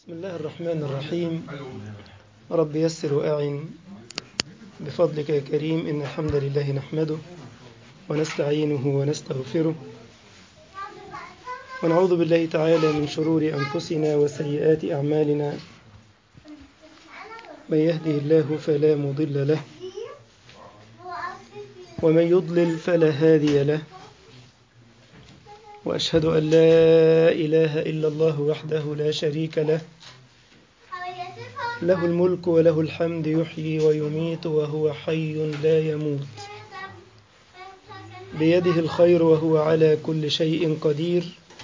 بسم الله الرحمن الرحيم. رب يسر وأعن بفضلك يا كريم. إن الحمد لله نحمده ونستعينه ونستغفره ونعوذ بالله تعالى من شرور أنفسنا وسيئات أعمالنا. من يهده الله فلا مضل له ومن يضلل فلا هادي له، وأشهد أن لا إله إلا الله وحده لا شريك له، له الملك وله الحمد، يحيي ويميت وهو حي لا يموت، بيده الخير وهو على كل شيء قدير.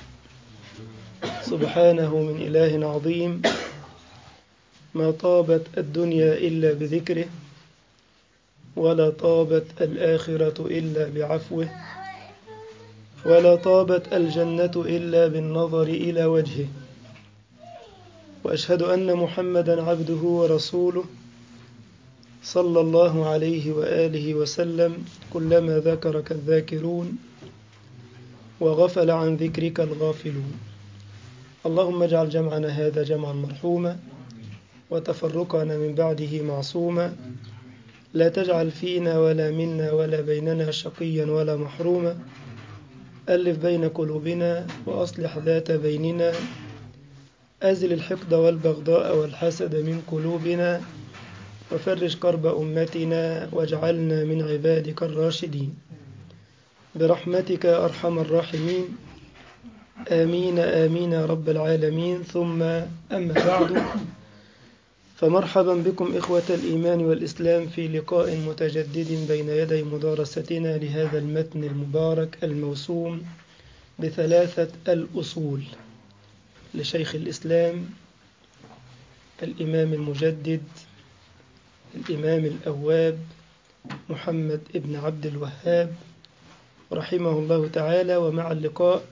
سبحانه من إله عظيم، ما طابت الدنيا إلا بذكره، ولا طابت الآخرة إلا بعفوه، ولا طابت الجنة إلا بالنظر إلى وجهه. وأشهد أن محمدا عبده ورسوله صلى الله عليه وآله وسلم. كلما ذكرك الذاكرون وغفل عن ذكرك الغافلون. اللهم اجعل جمعنا هذا جمعا مرحوما، وتفرقنا من بعده معصوما. لا تجعل فينا ولا منا ولا بيننا شقيا ولا محروما. ألف بين قلوبنا وأصلح ذات بيننا. أزل الحقد والبغضاء والحسد من قلوبنا، وفرج كرب أمتنا، واجعلنا من عبادك الراشدين برحمتك أرحم الراحمين. آمين آمين يا رب العالمين. ثم أما بعد، فمرحبا بكم إخوة الإيمان والإسلام في لقاء متجدد بين يدي مدارستنا لهذا المتن المبارك الموسوم بثلاثة الأصول لشيخ الإسلام الإمام المجدد الإمام الأواب محمد ابن عبد الوهاب رحمه الله تعالى. ومع اللقاء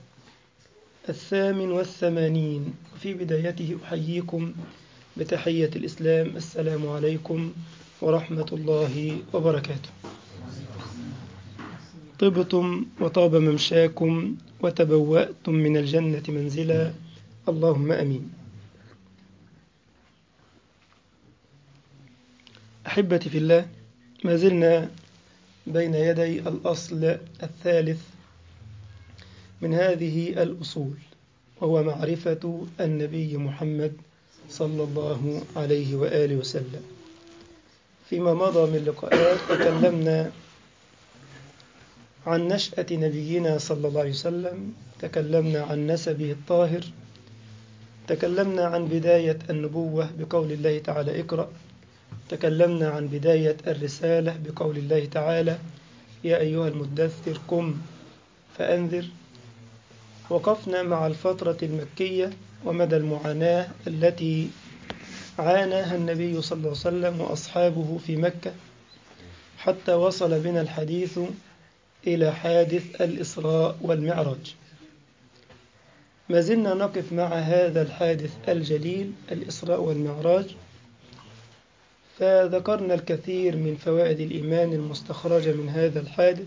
88، في بدايته أحييكم بتحية الإسلام. السلام عليكم ورحمة الله وبركاته. طبتم وطاب ممشاكم وتبوأتم من الجنة منزلا، اللهم أمين. أحبتي في الله، ما زلنا بين يدي الأصل الثالث من هذه الأصول، وهو معرفة النبي محمد صلى الله عليه وآله وسلم. فيما مضى من لقاءات تكلمنا عن نشأة نبينا صلى الله عليه وسلم، تكلمنا عن نسبه الطاهر، تكلمنا عن بداية النبوة بقول الله تعالى اقرأ، تكلمنا عن بداية الرسالة بقول الله تعالى يا أيها المدثر قم فأنذر. وقفنا مع الفترة المكية ومدى المعاناة التي عاناها النبي صلى الله عليه وسلم وأصحابه في مكة، حتى وصل بنا الحديث إلى حادث الإسراء والمعراج. ما زلنا نقف مع هذا الحادث الجليل الإسراء والمعراج، فذكرنا الكثير من فوائد الإيمان المستخرجة من هذا الحادث،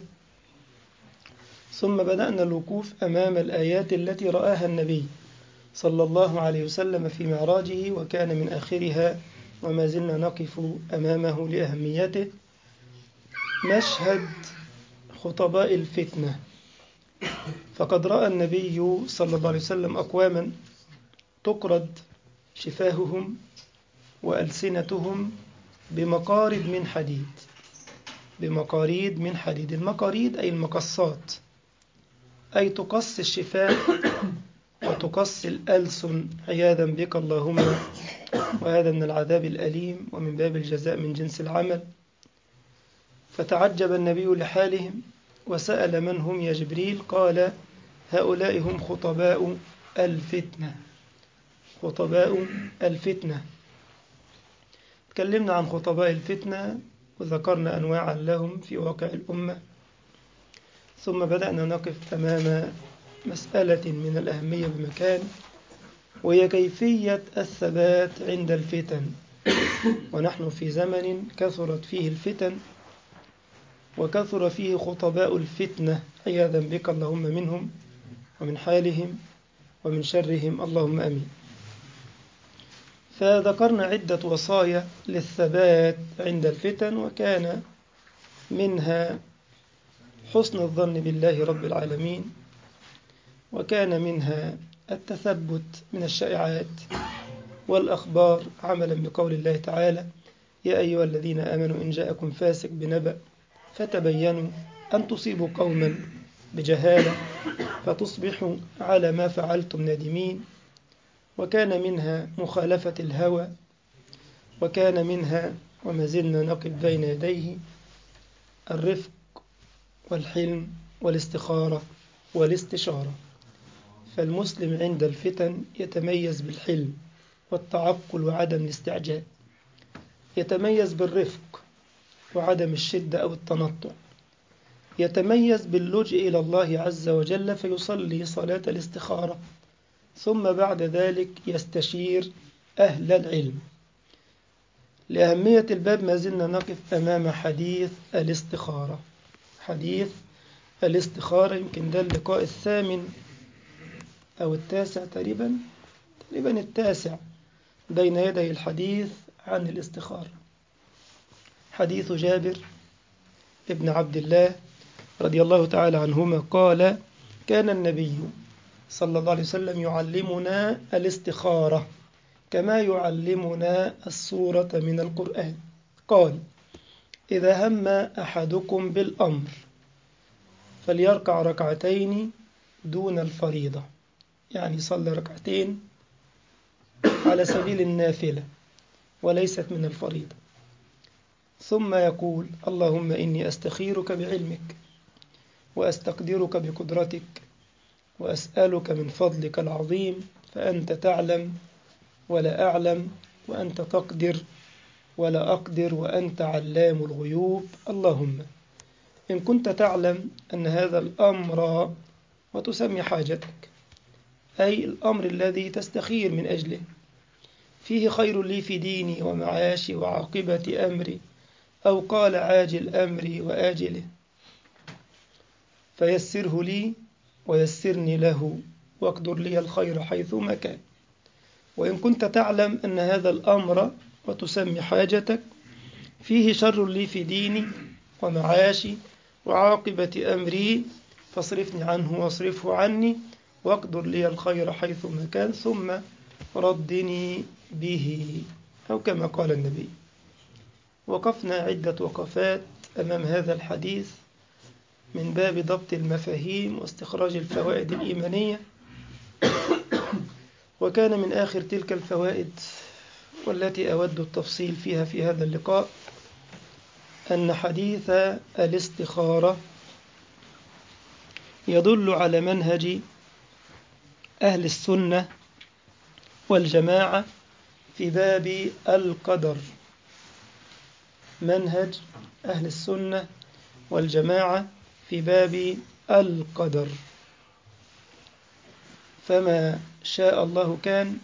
ثم بدأنا الوقوف أمام الآيات التي رآها النبي صلى الله عليه وسلم في معراجه، وكان من آخرها وما زلنا نقف أمامه لأهميته مشهد خطباء الفتنة. فقد رأى النبي صلى الله عليه وسلم أقواما تقرض شفاههم وألسنتهم بمقاريض من حديد. بمقاريض من حديد، المقاريض أي المقصات، أي تقص الشفاه وتقص الألسن عياذا بك اللهم، وهذا من العذاب الأليم ومن باب الجزاء من جنس العمل. فتعجب النبي لحالهم وسأل من هم يا جبريل؟ قال هؤلاء هم خطباء الفتنة. خطباء الفتنة. تكلمنا عن خطباء الفتنة وذكرنا أنواعا لهم في واقع الأمة، ثم بدأنا نقف أمام مسألة من الأهمية بمكان، وهي كيفية الثبات عند الفتن. ونحن في زمن كثرت فيه الفتن وكثر فيه خطباء الفتنة عياذا بك اللهم منهم ومن حالهم ومن شرهم، اللهم أمين. فذكرنا عدة وصايا للثبات عند الفتن، وكان منها حسن الظن بالله رب العالمين، وكان منها التثبت من الشائعات والأخبار عملا بقول الله تعالى: يا أيها الذين آمنوا إن جاءكم فاسق بنبأ فتبينوا أن تصيبوا قوما بجهالة فتصبحوا على ما فعلتم نادمين. وكان منها مخالفة الهوى، وكان منها وما زلنا نقف بين يديه الرفق والحلم والاستخارة والاستشارة. فالمسلم عند الفتن يتميز بالحلم والتعقل وعدم الاستعجال، يتميز بالرفق وعدم الشدة أو التنطع، يتميز باللجوء إلى الله عز وجل فيصلي صلاة الاستخارة، ثم بعد ذلك يستشير أهل العلم. لأهمية الباب ما زلنا نقف أمام حديث الاستخارة. حديث الاستخارة يمكن ده اللقاء الثامن أو التاسع تقريبا التاسع بين يدي الحديث عن الاستخارة. حديث جابر ابن عبد الله رضي الله تعالى عنهما قال: كان النبي صلى الله عليه وسلم يعلمنا الاستخارة كما يعلمنا السورة من القرآن. قال: إذا هم أحدكم بالأمر فليركع ركعتين دون الفريضة، يعني صلى ركعتين على سبيل النافلة وليست من الفريضة، ثم يقول: اللهم إني أستخيرك بعلمك وأستقدرك بقدرتك وأسألك من فضلك العظيم، فأنت تعلم ولا أعلم، وأنت تقدر ولا أقدر، وأنت علام الغيوب. اللهم إن كنت تعلم أن هذا الأمر، وتسمي حاجتك، أي الأمر الذي تستخير من أجله، فيه خير لي في ديني ومعاشي وعاقبة أمري، أو قال عاجل أمري وآجله، فيسره لي ويسرني له، واقدر لي الخير حيثما كان. وإن كنت تعلم أن هذا الأمر، وتسمي حاجتك، فيه شر لي في ديني ومعاشي وعاقبة أمري، فاصرفني عنه واصرفه عني، واقدر لي الخير حيثما كان، ثم ردني به، أو كما قال النبي. وقفنا عدة وقفات أمام هذا الحديث من باب ضبط المفاهيم واستخراج الفوائد الإيمانية. وكان من آخر تلك الفوائد والتي أود التفصيل فيها في هذا اللقاء أن حديث الاستخارة يدل على منهج أهل السنة والجماعة في باب القدر. منهج أهل السنة والجماعة في باب القدر، فما شاء الله كان،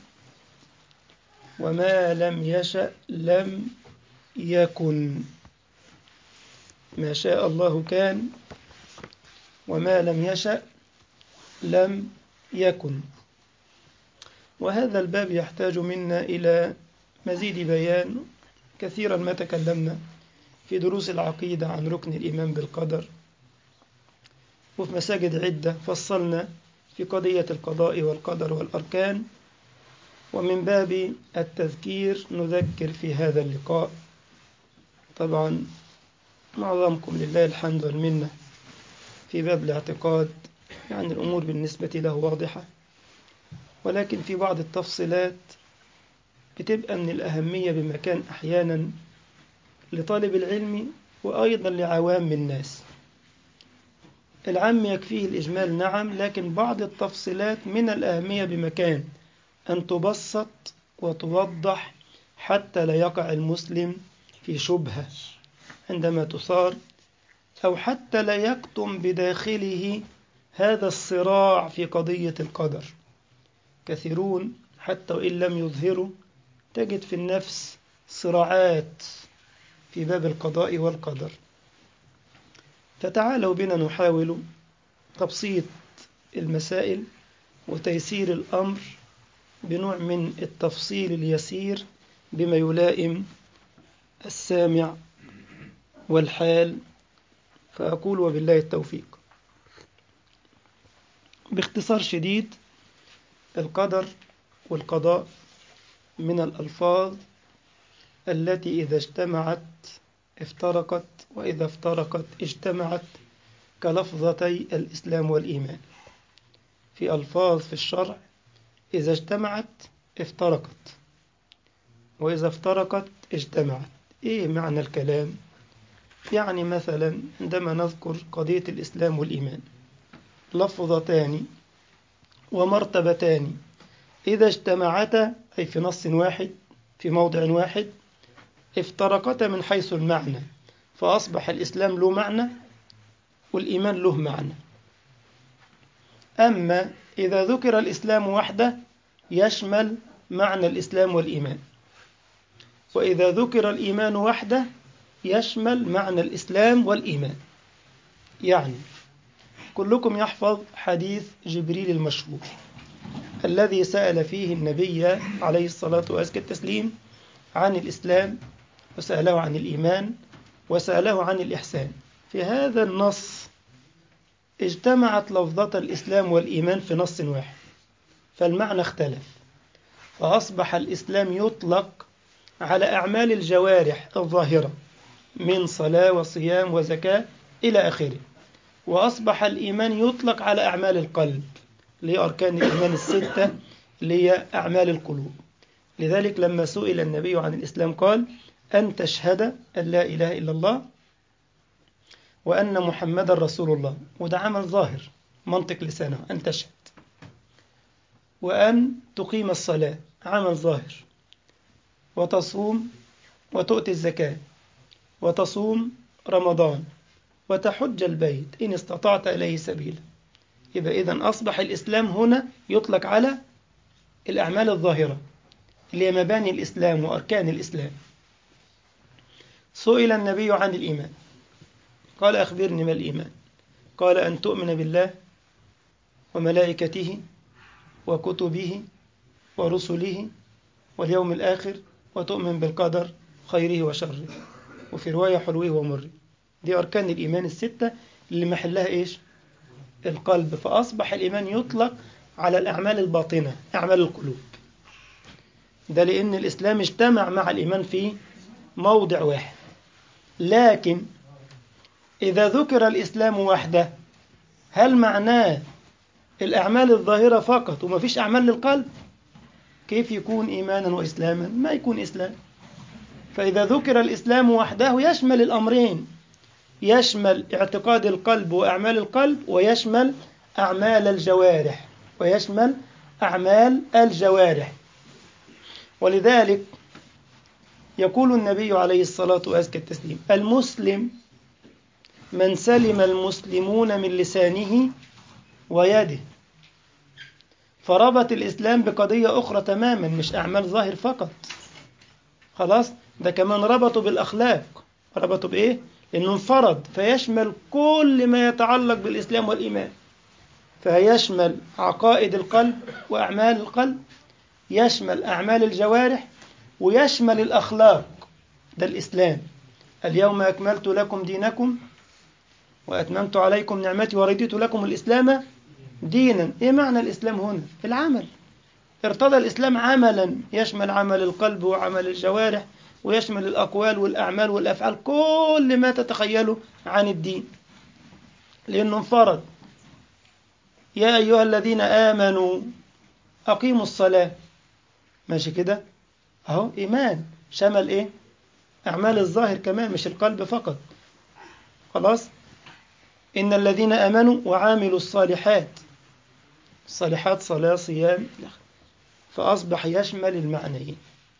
وما لم يشأ لم يكن. ما شاء الله كان، وما لم يشأ لم يكن. وهذا الباب يحتاج منا إلى مزيد بيان. كثيرا ما تكلمنا في دروس العقيدة عن ركن الإيمان بالقدر، وفي مساجد عدة فصلنا في قضية القضاء والقدر والأركان، ومن باب التذكير نذكر في هذا اللقاء. طبعا معظمكم لله الحمد والمنة في باب الاعتقاد، يعني الأمور بالنسبة له واضحة، ولكن في بعض التفصيلات بتبقى من الأهمية بمكان أحيانا لطالب العلم وأيضا لعوام الناس. العام يكفيه الإجمال نعم، لكن بعض التفصيلات من الأهمية بمكان أن تبسط وتوضح حتى لا يقع المسلم في شبهة عندما تثار، أو حتى لا يكتم بداخله هذا الصراع في قضية القدر. كثيرون حتى وإن لم يظهروا تجد في النفس صراعات في باب القضاء والقدر. فتعالوا بنا نحاول تبسيط المسائل وتيسير الأمر بنوع من التفصيل اليسير بما يلائم السامع والحال، فأقول وبالله التوفيق. باختصار شديد، القدر والقضاء من الألفاظ التي إذا اجتمعت افترقت، وإذا افترقت اجتمعت، كلفظتي الإسلام والإيمان. في ألفاظ في الشرع إذا اجتمعت افترقت، وإذا افترقت اجتمعت. إيه معنى الكلام؟ يعني مثلا عندما نذكر قضية الإسلام والإيمان، لفظتان ومرتبتان إذا اجتمعتا أي في نص واحد في موضع واحد افترقتا من حيث المعنى، فأصبح الإسلام له معنى والإيمان له معنى. أما إذا ذكر الإسلام وحده يشمل معنى الإسلام والإيمان، وإذا ذكر الإيمان وحده يشمل معنى الإسلام والإيمان. يعني كلكم يحفظ حديث جبريل المشهور الذي سأل فيه النبي عليه الصلاة والتسليم عن الإسلام، وسأله عن الإيمان، وسأله عن الإحسان. في هذا النص اجتمعت لفظة الإسلام والإيمان في نص واحد، فالمعنى اختلف، فأصبح الإسلام يطلق على أعمال الجوارح الظاهرة من صلاة وصيام وزكاة إلى آخره، وأصبح الإيمان يطلق على أعمال القلب اللي هي أركان الإيمان الستة اللي هي أعمال القلوب. لذلك لما سئل النبي عن الإسلام قال: أن تشهد أن لا إله إلا الله وأن محمد رسول الله، وده عمل ظاهر منطق لسانه أن تشهد، وأن تقيم الصلاة عمل ظاهر، وتصوم وتؤتي الزكاة، وتصوم رمضان، وتحج البيت إن استطعت إليه سبيلا. يبقى إذن أصبح الإسلام هنا يطلق على الأعمال الظاهرة اللي هي مباني الإسلام وأركان الإسلام. سئل النبي عن الإيمان قال: أخبرني ما الإيمان؟ قال: أن تؤمن بالله وملائكته وكتبه ورسله واليوم الآخر، وتؤمن بالقدر خيره وشره، وفي رواية حلوه ومره. دي أركان الإيمان الستة اللي محلها إيش؟ القلب. فأصبح الإيمان يطلق على الأعمال الباطنة، أعمال القلوب. ده لأن الإسلام اجتمع مع الإيمان في موضع واحد. لكن إذا ذكر الإسلام وحده هل معناه الأعمال الظاهرة فقط وما فيش أعمال للقلب؟ كيف يكون إيمانا وإسلاما؟ ما يكون إسلام. فإذا ذكر الإسلام وحده يشمل الأمرين، يشمل اعتقاد القلب وأعمال القلب، ويشمل أعمال الجوارح، ويشمل أعمال الجوارح. ولذلك يقول النبي عليه الصلاة والتسليم: المسلم من سلم المسلمون من لسانه ويده. فربط الإسلام بقضية أخرى تماما، مش أعمال ظاهر فقط. خلاص، ده كمان ربطوا بالأخلاق. ربطوا بإيه؟ إنه انفرد، فيشمل كل ما يتعلق بالإسلام والإيمان، فيشمل عقائد القلب وأعمال القلب، يشمل أعمال الجوارح، ويشمل الأخلاق. ده الإسلام: اليوم أكملت لكم دينكم وأتممت عليكم نعمتي ورضيت لكم الإسلام دينا. إيه معنى الإسلام هنا؟ العمل. ارتضى الإسلام عملا يشمل عمل القلب وعمل الجوارح، ويشمل الأقوال والأعمال والأفعال، كل ما تتخيله عن الدين، لأنه انفرد. يا أيها الذين آمنوا أقيموا الصلاة. ماشي كده؟ أهو إيمان شمل إيه؟ أعمال الظاهر كمان، مش القلب فقط. خلاص؟ إن الذين آمنوا وعاملوا الصالحات، الصالحات صلاة صيام، فأصبح يشمل المعنيين.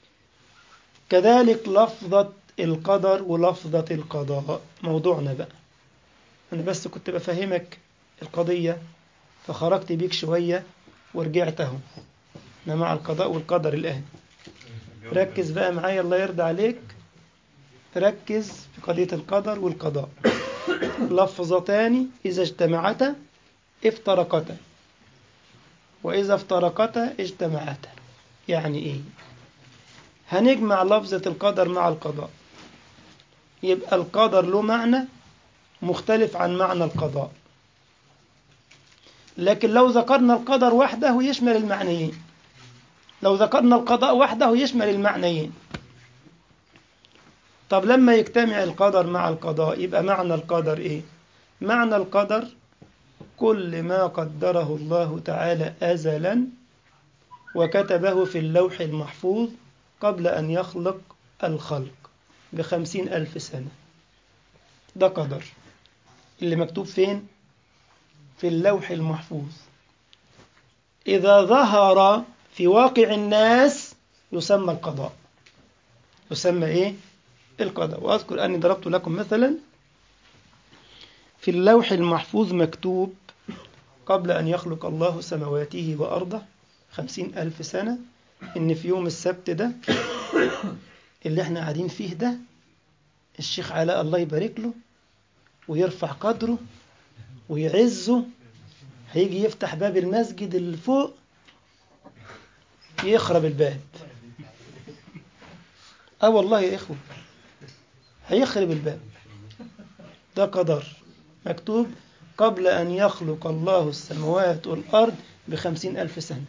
كذلك لفظة القدر ولفظة القضاء، موضوعنا بقى. أنا بس كنت بفهمك القضية فخرجت بيك شوية ورجعت اهو. أنا مع القضاء والقدر الآن. ركز بقى معايا الله يرضى عليك، ركز في قضية القدر والقضاء. لفظتان إذا اجتمعتا افترقتا، وإذا افترقتا اجتمعتا. يعني إيه؟ هنجمع لفظة القدر مع القضاء، يبقى القدر له معنى مختلف عن معنى القضاء. لكن لو ذكرنا القدر وحده يشمل المعنيين، لو ذكرنا القضاء وحده يشمل المعنيين. طب لما يجتمع القدر مع القضاء يبقى معنى القدر إيه؟ معنى القدر كل ما قدره الله تعالى أزلا وكتبه في اللوح المحفوظ قبل أن يخلق الخلق ب50,000 سنة. ده قدر اللي مكتوب فين؟ في اللوح المحفوظ. إذا ظهر في واقع الناس يسمى القضاء، يسمى إيه؟ القضاء. وأذكر أني ضربت لكم مثلا في اللوح المحفوظ مكتوب قبل أن يخلق الله سماواته وأرضه 50,000 سنة إن في يوم السبت ده اللي احنا قاعدين فيه ده الشيخ علاء الله يبارك له ويرفع قدره ويعزه هيجي يفتح باب المسجد اللي فوق يخرب الباب. والله يا إخوة هيخرب الباب. ده قدر مكتوب قبل أن يخلق الله السماوات والأرض ب50,000 سنة.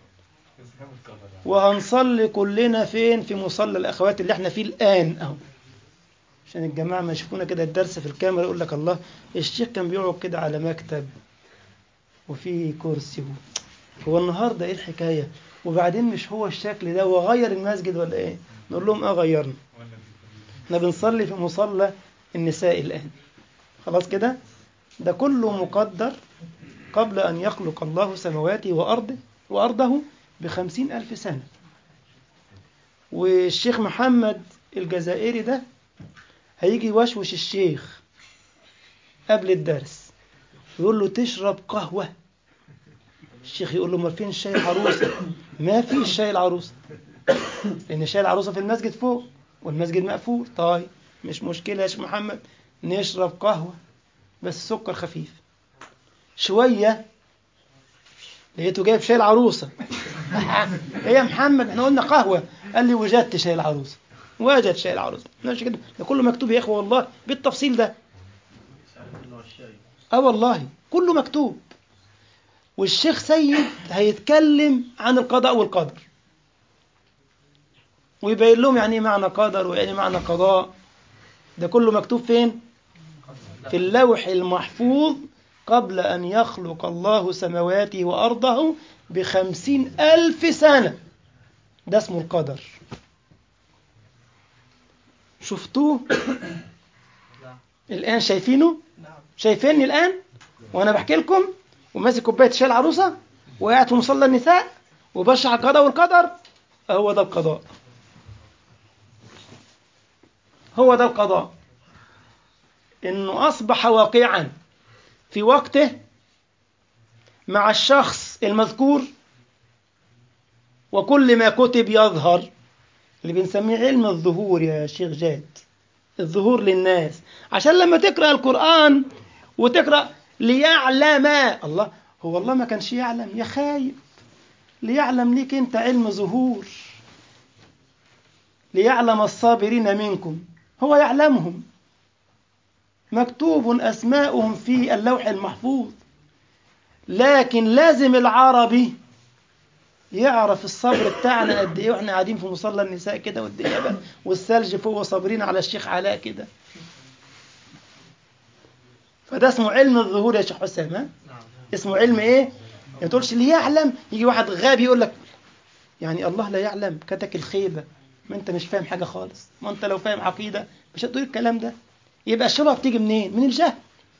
وهنصلي كلنا فين؟ في مصلى الأخوات اللي احنا فيه الآن أهو، عشان الجماعة ما يشوفونا كده الدرس في الكاميرا يقول لك الله الشيخ كان بيقعد كده على مكتب وفيه كرسي هو النهاردة إيه الحكاية؟ وبعدين مش هو الشكل ده وغير المسجد ولا إيه؟ نقول لهم غيرنا، احنا بنصلي في مصلى النساء الآن. خلاص كده؟ ده كله مقدر قبل أن يخلق الله سماواته وأرضه ب50,000 سنة. والشيخ محمد الجزائري ده هيجي يوشوش الشيخ قبل الدرس يقول له تشرب قهوة. الشيخ يقول له ما فين الشاي العروسة؟ ما في الشاي العروسة لأن الشاي العروسة في المسجد فوق والمسجد مقفول. طيب مش مشكلة يا شيخ محمد نشرب قهوة بس سكر خفيف. شوية لقيته جايب شاي العروسة. ايه يا محمد احنا قلنا قهوة؟ قال لي وجدت شاي العروسة. وجد شاي العروسة. ماشي كده، ده كله مكتوب يا اخوة والله بالتفصيل ده. والله كله مكتوب. والشيخ سيد هيتكلم عن القضاء والقدر ويبين لهم يعني ايه معنى قدر ويعني معنى قضاء. ده كله مكتوب فين؟ في اللوح المحفوظ قبل أن يخلق الله سماواته وأرضه ب50,000 سنة. ده اسمه القدر. شفتوه الآن؟ شايفينه؟ شايفيني الآن وأنا بحكي لكم وماسك كوباية شاي العروسة وقاعد في مصلى النساء وبشرح القضاء والقدر. هو ده القضاء، هو ده القضاء، إنه أصبح واقعا في وقته مع الشخص المذكور. وكل ما كتب يظهر، اللي بنسميه علم الظهور يا شيخ جاد، الظهور للناس. عشان لما تقرأ القرآن وتقرأ ليعلم الله، هو الله ما كانش يعلم يا خايب؟ ليعلم ليك انت علم ظهور، ليعلم الصابرين منكم، هو يعلمهم، مكتوب أسماؤهم في اللوح المحفوظ. لكن لازم العربي يعرف الصبر بتاعنا قد ايه واحنا قاعدين في مصلى النساء كده والدنيا بقى والثلج فوق وصابرين على الشيخ علاء كده. فده اسمه علم الظهور يا شيخ حسام. ها؟ اسمه علم ايه؟ ما تقولش لي يعلم. يجي واحد غبي يقول لك يعني الله لا يعلم؟ كتك الخيبة، ما انت مش فاهم حاجة خالص. ما انت لو فاهم عقيدة مش هتقول الكلام ده. يبقى الشبهة بتيجي منين؟ من الجهل.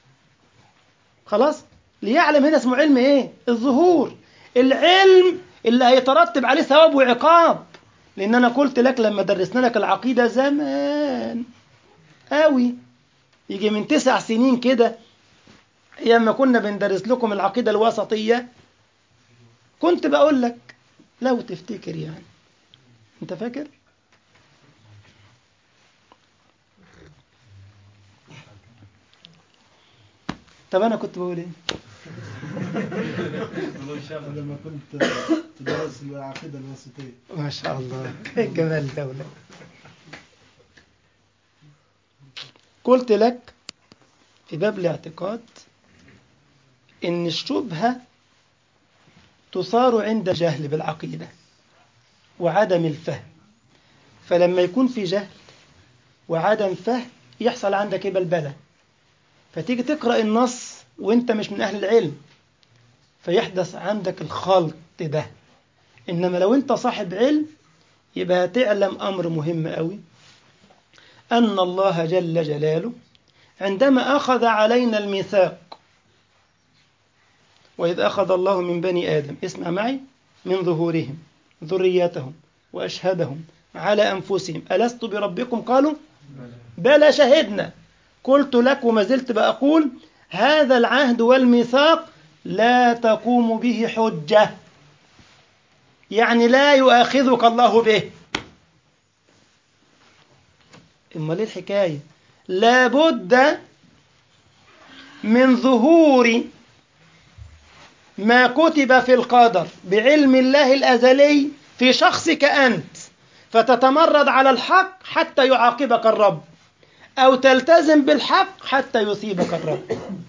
خلاص. ليعلم هنا اسمه علم ايه؟ الظهور، العلم اللي هيترتب عليه ثواب وعقاب. لان انا قلت لك لما درسنا لك العقيدة زمان قوي، يجي من 9 سنين كده، ايام ما كنا بندرس لكم العقيدة الوسطية، كنت بقول لك لو تفتكر يعني، انت فاكر؟ طب انا كنت بقول ايه؟ لما كنت تدرس العقيدة الوسطية. ما شاء الله، ايه الجمال ده ولا. قلت لك في باب الاعتقاد إن الشبهة تصار عند جهل بالعقيدة وعدم الفهم، فلما يكون في جهل وعدم فهم يحصل عندك إيه بلبلة، فتيجي تقرأ النص وانت مش من أهل العلم فيحدث عندك الخلط ده. إنما لو انت صاحب علم يبقى تعلم أمر مهم أوي، أن الله جل جلاله عندما أخذ علينا الميثاق، وإذ أخذ الله من بني آدم، اسمع معي، من ظهورهم ذريتهم وأشهدهم على أنفسهم ألست بربكم قالوا بلى شهدنا. قلت لك وما زلت بقول هذا العهد والميثاق لا تقوم به حجة، يعني لا يؤاخذك الله به. إما ليه الحكاية؟ لابد من ظهور ما كتب في القدر بعلم الله الأزلي في شخصك أنت، فتتمرد على الحق حتى يعاقبك الرب، أو تلتزم بالحق حتى يثيبك الرب.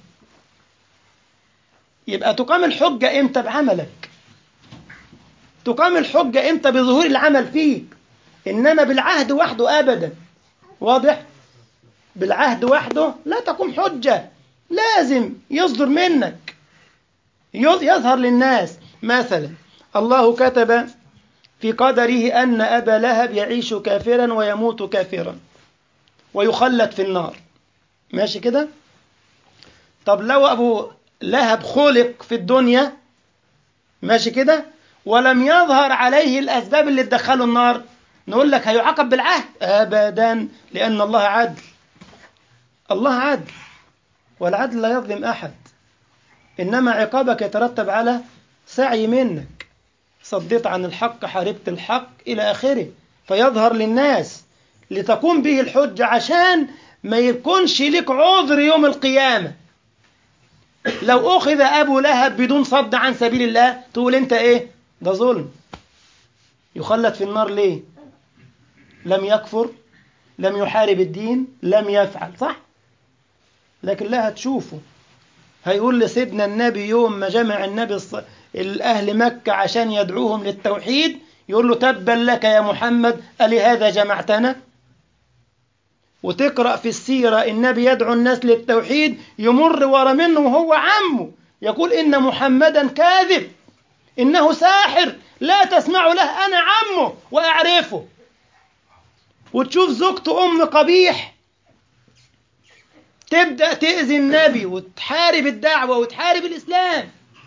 يبقى تقام الحجة إمتى؟ بعملك. تقام الحجة إمتى؟ بظهور العمل فيك، إنما بالعهد وحده أبدا. واضح؟ بالعهد وحده لا تقوم حجة، لازم يصدر منك، يظهر للناس. مثلا الله كتب في قدره أن أبا لهب يعيش كافرا ويموت كافرا ويخلد في النار، ماشي كده؟ طب لو أبو لهب خلق في الدنيا، ماشي كده، ولم يظهر عليه الأسباب اللي تدخله النار، نقول لك هيعاقب بالعهد؟ أبدا، لأن الله عدل. الله عدل، والعدل لا يظلم أحد، إنما عقابك يترتب على سعي منك، صديت عن الحق، حاربت الحق إلى آخره، فيظهر للناس لتقوم به الحجة، عشان ما يكونش لك عذر يوم القيامة. لو أخذ أبو لهب بدون صد عن سبيل الله تقول أنت إيه؟ ده ظلم. يخلد في النار ليه؟ لم يكفر، لم يحارب الدين، لم يفعل، صح؟ لكن لا هتشوفه هيقول لسيدنا النبي يوم ما جمع النبي الأهل مكة عشان يدعوهم للتوحيد، يقول له تبا لك يا محمد ألهذا جمعتنا؟ وتقرأ في السيرة النبي يدعو الناس للتوحيد، يمر ورا منه وهو عمه يقول إن محمدا كاذب، إنه ساحر، لا تسمعوا له، أنا عمه وأعرفه. وتشوف زوجته أم قبيح تبدأ تأذي النبي وتحارب الدعوة وتحارب الإسلام.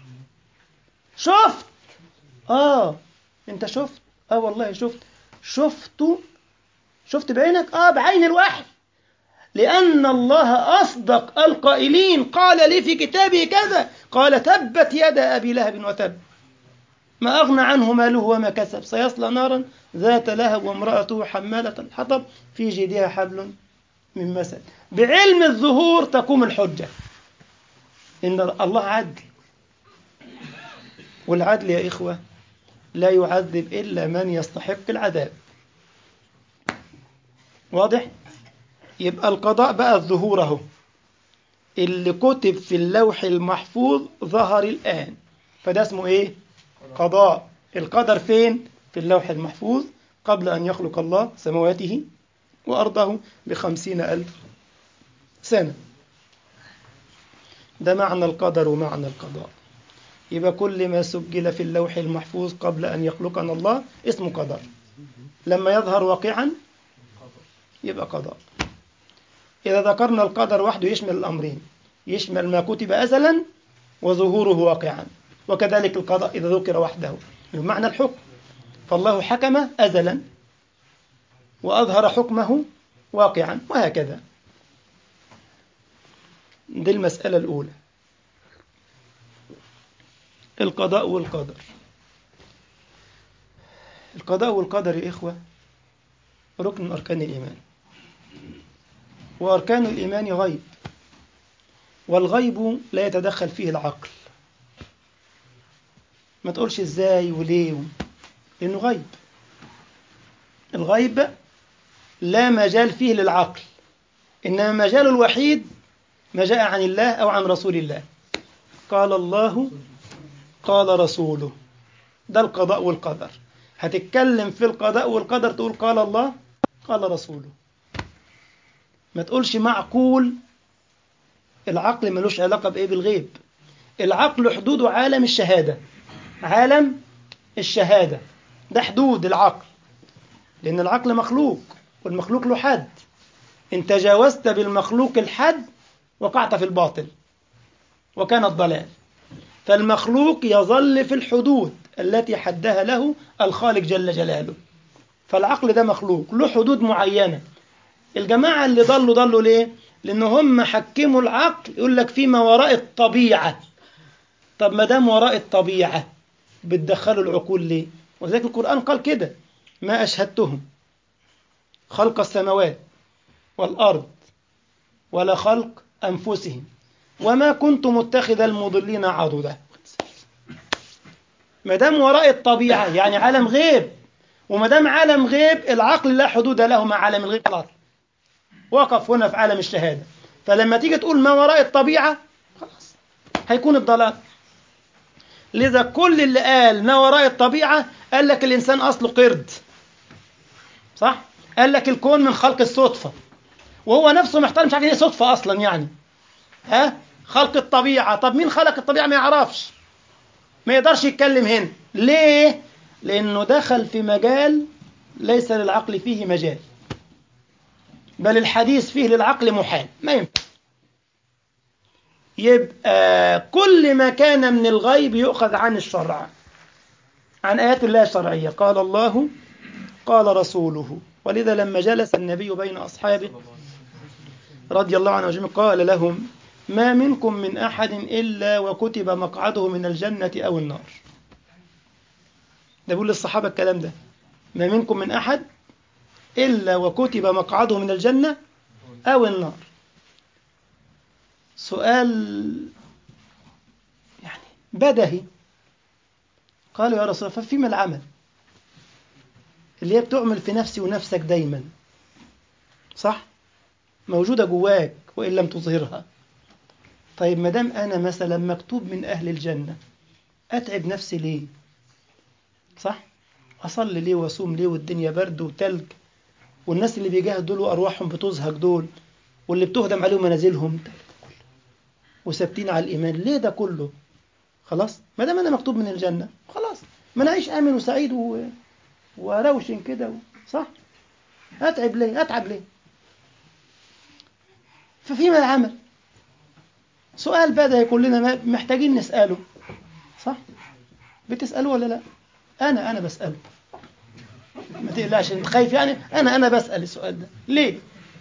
شفت؟ أنت شفت؟ والله شفت بعينك؟ بعين الوحي، لأن الله أصدق القائلين، قال لي في كتابه كذا، قال تبت يد أبي لهب وتب ما أغنى عنه ماله وما كسب، سيصلى نارا ذات لهب وامرأته حمالة الحطب في جيدها حبل من مسد. بعلم الظهور تقوم الحجة، إن الله عدل، والعدل يا إخوة لا يعذب إلا من يستحق العذاب. واضح؟ يبقى القضاء بقى الظهور اهو، اللي كتب في اللوح المحفوظ ظهر الآن، فده اسمه إيه؟ قضاء. القدر فين؟ في اللوح المحفوظ قبل أن يخلق الله سماواته وأرضه ب50,000 سنة. ده معنى القدر ومعنى القضاء. يبقى كل ما سجل في اللوح المحفوظ قبل أن يخلقنا الله اسمه قدر، لما يظهر واقعا يبقى قضاء. إذا ذكرنا القدر وحده يشمل الأمرين، يشمل ما كتب أزلا وظهوره واقعا، وكذلك القضاء إذا ذكر وحده بمعنى الحكم، فالله حكم أزلا وأظهر حكمه واقعا، وهكذا. دي المسألة الأولى، القضاء والقدر. القضاء والقدر يا إخوة ركن من أركان الإيمان، وأركان الإيمان غيب، والغيب لا يتدخل فيه العقل، ما تقولش ازاي وليه، لأنه غيب. الغيب لا مجال فيه للعقل، إنما مجال الوحيد ما جاء عن الله أو عن رسول الله. قال الله قال رسوله، ده القضاء والقدر. هتتكلم في القضاء والقدر تقول قال الله قال رسوله، ما تقولش معقول. العقل ملوش علاقة بإيه؟ بالغيب. العقل حدوده عالم الشهادة، عالم الشهادة ده حدود العقل، لأن العقل مخلوق والمخلوق له حد. إن تجاوزت بالمخلوق الحد وقعت في الباطل وكان الضلال. فالمخلوق يظل في الحدود التي حدها له الخالق جل جلاله. فالعقل ده مخلوق له حدود معينة. الجماعة اللي ضلوا ليه؟ لأن هم حكموا العقل، يقول لك فيما وراء الطبيعة. طب ما دام وراء الطبيعة بتدخلوا العقول ليه؟ وذلك القرآن قال كده: ما أشهدتهم خلق السماوات والأرض ولا خلق أنفسهم وما كنت متخذ المضلين عضدا. ما دام وراء الطبيعة يعني عالم غيب، وما دام عالم غيب العقل لا حدود له مع عالم الغيب، خلاص وقف هنا في عالم الشهادة. فلما تيجي تقول ما وراء الطبيعة خلاص هيكون الضلال. لذا كل اللي قال ما وراء الطبيعة قال لك الإنسان أصله قرد، صح؟ قال لك الكون من خلق الصدفة، وهو نفسه محترم مش عارف ايه صدفة أصلا يعني. خلق الطبيعة. طب مين خلق الطبيعة؟ ما يعرفش، ما يقدرش يتكلم هنا. ليه؟ لأنه دخل في مجال ليس للعقل فيه مجال، بل الحديث فيه للعقل محال، ما ينفع. يبقى كل ما كان من الغيب يؤخذ عن الشرع، عن آيات الله الشرعية. قال الله قال رسوله. ولذا لما جلس النبي بين أصحابه رضي الله عنه وجميع قال لهم: ما منكم من أحد إلا وكتب مقعده من الجنة أو النار. ده بيقول للصحابة الكلام ده: ما منكم من أحد إلا وكتب مقعده من الجنة أو النار. سؤال يعني بدهي. قالوا: يا رسول الله ففيما العمل؟ اللي هي بتعمل في نفسي ونفسك دايما، صح؟ موجودة جواك وإن لم تظهرها. طيب ما دام أنا مثلا مكتوب من أهل الجنة، أتعب نفسي ليه؟ صح؟ أصلي ليه وأصوم ليه والدنيا برد وتلج، والناس اللي بيجاهدوا دول وأرواحهم بتزهق دول، واللي بتهدم عليهم منازلهم وثابتين على الإيمان، ليه ده كله؟ خلاص ما دام أنا مكتوب من الجنة خلاص، ما أنا أعيش آمن وسعيد وروشن كده، صح؟ أتعب ليه؟ أتعب ليه؟ ففيما العمل؟ سؤال بدأ كلنا محتاجين نسأله، صح؟ بتسأله ولا لا؟ أنا بسأله. ما تقلقش أنت خايف يعني، أنا بسأل السؤال ده ليه؟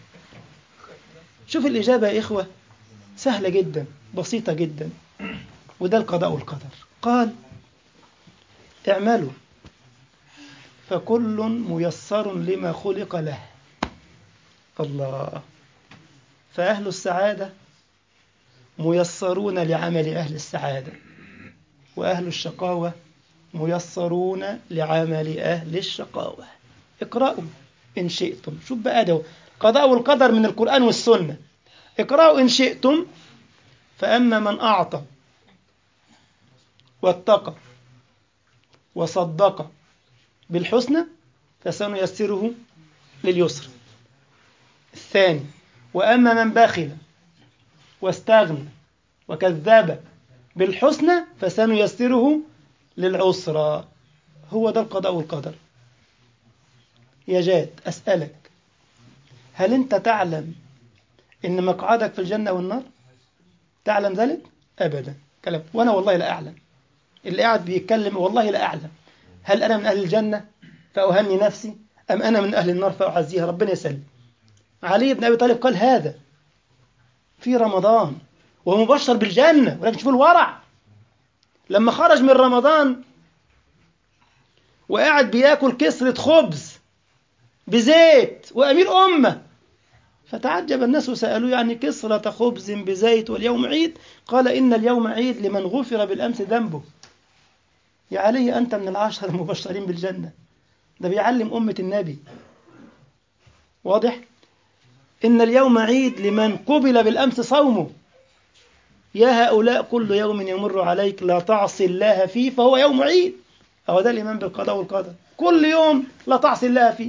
شوف الإجابة يا إخوة سهلة جدا بسيطة جدا، وده القضاء والقدر. قال: اعملوا فكل ميسر لما خلق له. الله. فأهل السعادة ميسرون لعمل أهل السعادة، وأهل الشقاوة ميسرون لعمل أهل الشقاوة. اقرأوا إن شئتم. شوف بقى ده قضاء والقدر من القرآن والسنة. اقرأوا إن شئتم: فأما من أعطى واتقى وصدق بالحسنى فسنيسره لليسر. الثاني: وأما من بخل واستغنى وكذب بالحسنى فسنيسره للعسرى. هو ده القضاء والقدر. يا جاد أسألك، هل أنت تعلم إن مقعدك في الجنة والنار؟ تعلم ذلك؟ أبدا. كلام وأنا والله لا أعلم. اللي قاعد بيتكلم والله لا أعلم. هل أنا من أهل الجنة فأهني نفسي، أم أنا من أهل النار فأعزيها؟ ربنا يسلم. علي بن أبي طالب قال هذا في رمضان ومبشر بالجنة، ولكن شوفوا الورع. لما خرج من رمضان وقاعد بياكل كسرة خبز بزيت وأمير أمة، فتعجب الناس وسألوا: يعني كسرة خبز بزيت واليوم عيد؟ قال: إن اليوم عيد لمن غفر بالأمس ذنبه. يا علي أنت من العشر المبشرين بالجنة، ده بيعلم أمة النبي. واضح؟ إن اليوم عيد لمن قبل بالأمس صومه. يا هؤلاء كل يوم يمر عليك لا تعصي الله فيه فهو يوم عيد. أهو ده الإيمان بالقضاء والقدر، كل يوم لا تعصي الله فيه.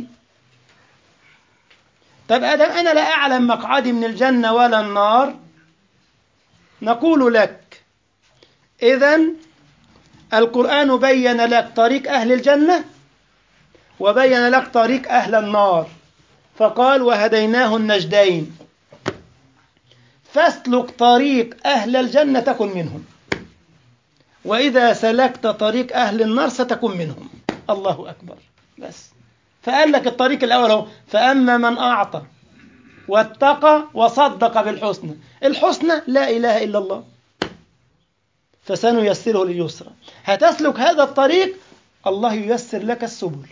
طب أدم أنا لا أعلم مقعدي من الجنة ولا النار، نقول لك إذن القرآن بين لك طريق أهل الجنة وبين لك طريق أهل النار، فقال وهديناه النجدين، فاسلك طريق أهل الجنة تكن منهم، وإذا سلكت طريق أهل النار ستكون منهم. الله أكبر. بس فقال لك الطريق الأول هو فأما من أعطى واتقى وصدق بالحسنى، الحسنى لا إله إلا الله، فسنيسره لليسرى. هتسلك هذا الطريق الله ييسر لك السبل.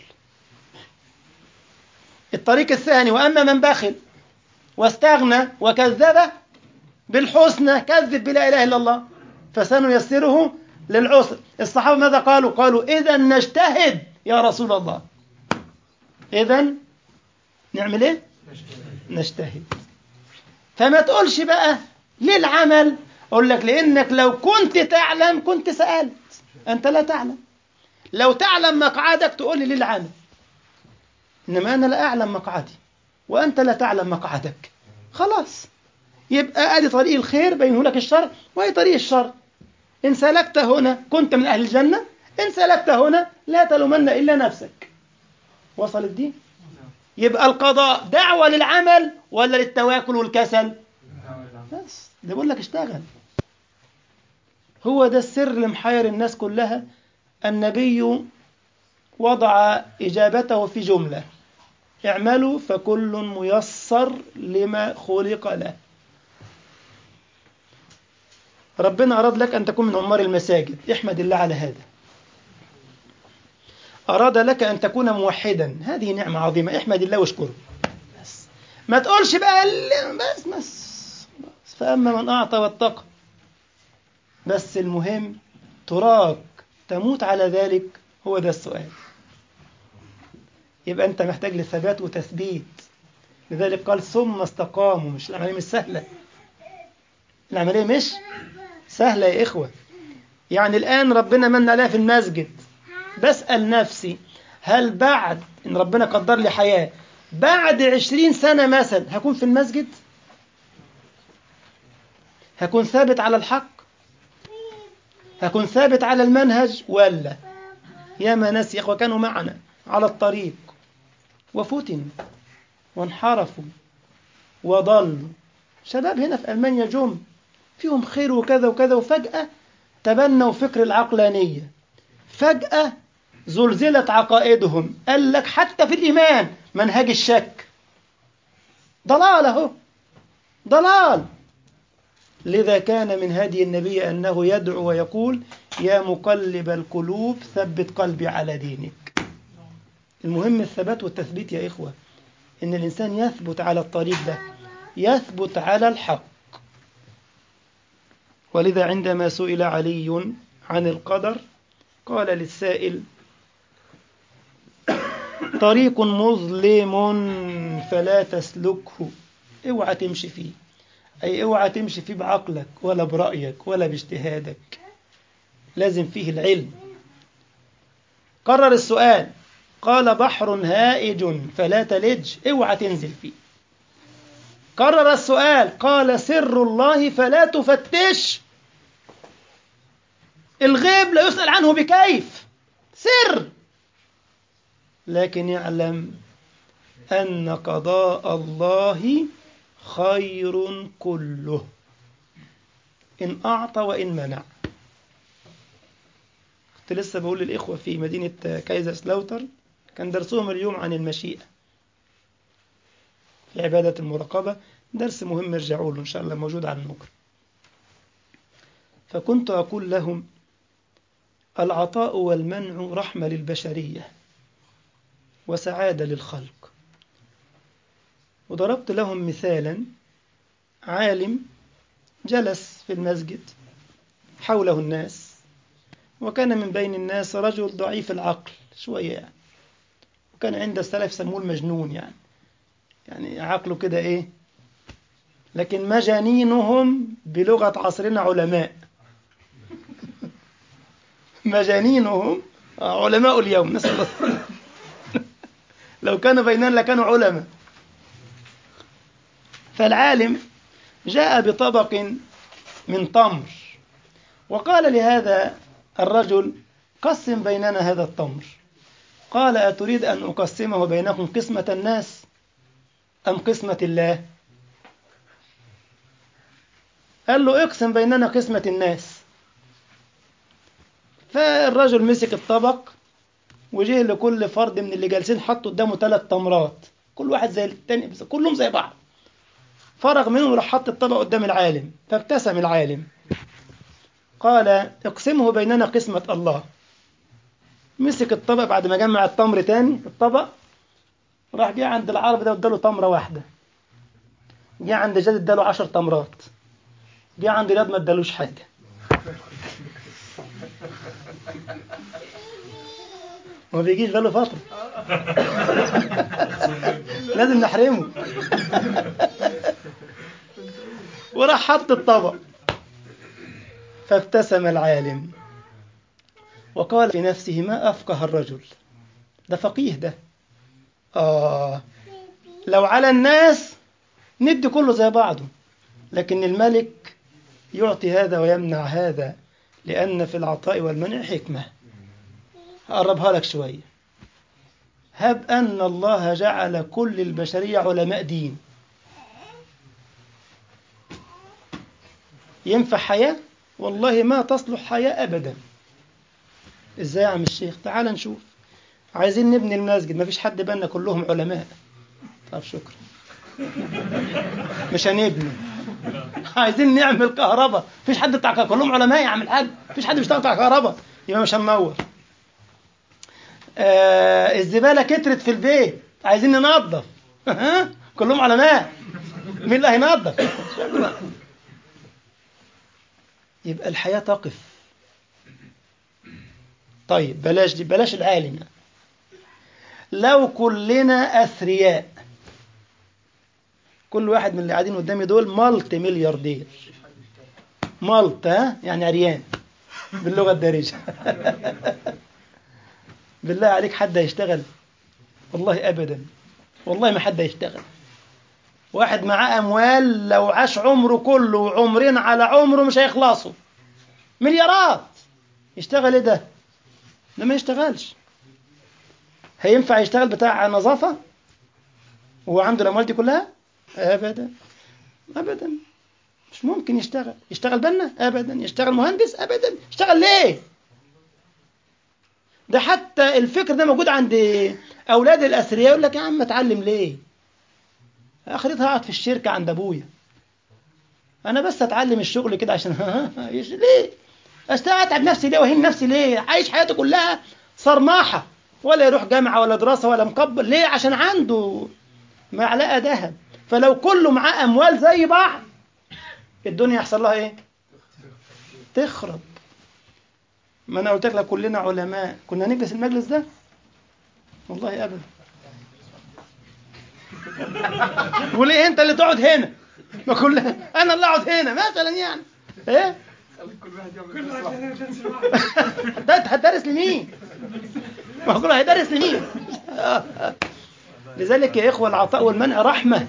الطريق الثاني وأما من بخل واستغنى وكذب بالحسنى، كذب بلا إله إلا الله، فسنيسره للعسر. الصحابة ماذا قالوا؟ قالوا إذا نجتهد يا رسول الله. إذا نعمل إيه؟ نجتهد. فما تقولش بقى ليه العمل، أقول لك لأنك لو كنت تعلم كنت سألت، أنت لا تعلم. لو تعلم مقعدك تقول لي ليه العمل، إنما أنا لا أعلم مقعدي وأنت لا تعلم مقعدك، خلاص. يبقى أدي طريق الخير بينه لك الشر، وهي طريق الشر. إن سلكت هنا كنت من أهل الجنة، إن سلكت هنا لا تلومن إلا نفسك. وصلت دي؟ يبقى القضاء دعوة للعمل ولا للتواكل والكسل؟ بس ده بقول لك اشتغل. هو ده السر اللي محير الناس كلها. النبي وضع إجابته في جملة: اعملوا فكل ميسر لما خلق له. ربنا أراد لك أن تكون من عمار المساجد، احمد الله على هذا. أراد لك أن تكون موحدا، هذه نعمة عظيمة، احمد الله واشكره. بس ما تقولش بقى بس فأما من أعطى واتقى. بس المهم تراك تموت على ذلك، هو ده السؤال. يبقى أنت محتاج لثبات وتثبيت. لذلك قال ثم استقاموا. مش العملية مش سهلة، العملية مش سهلة يا إخوة. يعني الآن ربنا من عليها في المسجد، بسأل نفسي هل بعد إن ربنا قدر لي حياة بعد 20 سنة مثلا هكون في المسجد؟ هكون ثابت على الحق؟ هكون ثابت على المنهج؟ ولا ياما ناس يا إخوة كانوا معنا على الطريق وفتنوا وانحرفوا وضلوا. شباب هنا في ألمانيا جم فيهم خير وكذا وكذا، وفجأة تبنوا فكر العقلانية، فجأة زلزلت عقائدهم، قال لك حتى في الإيمان منهج الشك. ضلال اهو، ضلال. لذا كان من هدي النبي أنه يدعو ويقول يا مقلب القلوب ثبت قلبي على دينك. المهم الثبات والتثبيت يا إخوة، إن الإنسان يثبت على الطريق ده، يثبت على الحق. ولذا عندما سئل علي عن القدر قال للسائل طريق مظلم فلا تسلكه، اوعى تمشي فيه، أي اوعى تمشي فيه بعقلك ولا برأيك ولا باجتهادك، لازم فيه العلم. قرر السؤال قال بحر هائج فلا تلج، اوعى تنزل فيه. قرر السؤال قال سر الله فلا تفتش، الغيب لا يسأل عنه بكيف، سر، لكن يعلم أن قضاء الله خير كله إن أعطى وإن منع. كنت لسه بقول للإخوة في مدينة كايزرسلاوتر، كان درسهم اليوم عن المشيئة في عبادة المراقبة، درس مهم ارجعوا له إن شاء الله، موجود على النقر. فكنت أقول لهم العطاء والمنع رحمة للبشرية وسعادة للخلق. وضربت لهم مثالا، عالم جلس في المسجد حوله الناس وكان من بين الناس رجل ضعيف العقل شوية يعني، وكان عند السلف يسموه المجنون يعني عقله كده إيه، لكن مجانينهم بلغة عصرنا علماء. مجانينهم علماء اليوم، نسأل الله. لو كانوا بيننا لكانوا علماء. فالعالم جاء بطبق من تمر وقال لهذا الرجل قسم بيننا هذا التمر. قال أتريد أن أقسمه بينكم قسمة الناس أم قسمة الله؟ قال له اقسم بيننا قسمة الناس. فالرجل مسك الطبق وجه لكل فرد من اللي جالسين حط قدامه 3 تمرات، كل واحد زي التاني بس كلهم زي بعض. فرغ منهم وراح حط الطبق قدام العالم، فابتسم العالم قال اقسمه بيننا قسمة الله. مسك الطبق بعد ما جمع التمر تاني الطبق، راح جه عند العرب ده اداله تمرة واحدة، جه عند جاد اداله 10 تمرات، جه عند رياض ما ادالوش حاجة. ما بيجيش باله فترة. لازم نحرمه. وراح حط الطبق، فابتسم العالم وقال في نفسه ما أفقه الرجل ده، فقيه ده. لو على الناس ندي كله زي بعضه، لكن الملك يعطي هذا ويمنع هذا، لأن في العطاء والمنع حكمة. هقربها لك شوية. هب أن الله جعل كل البشرية علماء دين، ينفع حياة؟ والله ما تصلح حياة أبدا. إزاي يا عم الشيخ؟ تعال نشوف. عايزين نبني المسجد، ما فيش حد بنا، كلهم علماء. طب شكرا. مش هنبني. عايزين نعمل كهرباء، فيش حد بتاع كهرباء، كلهم علماء يا عم الحاج، فيش حد بيشتغل بتاع كهرباء، يبقى مش هننور. الزبالة كترت في البيت، عايزين ننظف. كلهم علماء، مين اللي هينظف؟ يبقى الحياة تقف. طيب بلاش دي، بلاش العالم. لو كلنا أثرياء، كل واحد من اللي قاعدين قدامي دول مالتي ملياردير، مالتا يعني عريان باللغة الدارجة. بالله عليك حد هيشتغل؟ والله أبدا، والله ما حد هيشتغل. واحد معاه أموال لو عاش عمره كله وعمرين على عمره مش هيخلصوا، مليارات، يشتغل إيه ده؟ ده ما يشتغلش. هينفع يشتغل بتاع نظافة وهو عنده الأموال دي كلها؟ أبدا أبدا، مش ممكن يشتغل. يشتغل بنا؟ أبدا. يشتغل مهندس؟ أبدا. يشتغل ليه؟ ده حتى الفكر ده موجود عند أولاد الأثرياء، يقول لك يا عم اتعلم ليه؟ آخرتها أقعد في الشركة عند أبويا، أنا بس أتعلم الشغل كده عشان ليه؟ أتعب نفسي ليه وأهين نفسي ليه؟ عايش حياته كلها صرماحة، ولا يروح جامعة ولا دراسة ولا مقبل ليه؟ عشان عنده معلقة ذهب. فلو كله معاه أموال زي بعض، الدنيا يحصل لها إيه؟ تخرب. ما أنا قلت لك كلنا علماء، كنا نجلس المجلس ده؟ والله أبدا. وليه أنت اللي تقعد هنا؟ ما كلنا أنا اللي أقعد هنا مثلا يعني إيه؟ كل واحد ده هتدرس لمين؟ ما هو كله هيدرس لمين؟ لذلك يا إخوة العطاء والمنع رحمة.